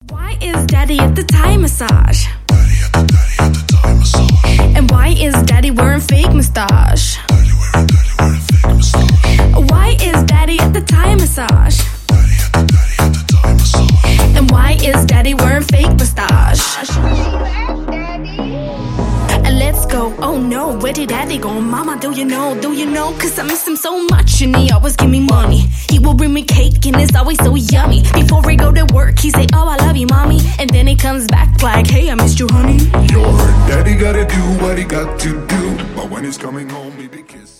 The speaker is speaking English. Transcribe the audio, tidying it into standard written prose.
Why is daddy at the Thai massage? Daddy at the Thai massage. And why is daddy wearing fake mustache? Daddy wearing fake mustache. Why is daddy at the Thai massage? Daddy at the Thai massage. And why is daddy wearing fake mustache? And let's go, oh no, where did daddy go? Mama, do you know, cause I miss him so much. And he always give me money. He will bring me cake and it's always so yummy. Before we go to work, he say, oh, I love you, mommy. And then he comes back like, hey, I missed you, honey. Your daddy gotta do what he got to do, but when he's coming home, baby, kiss.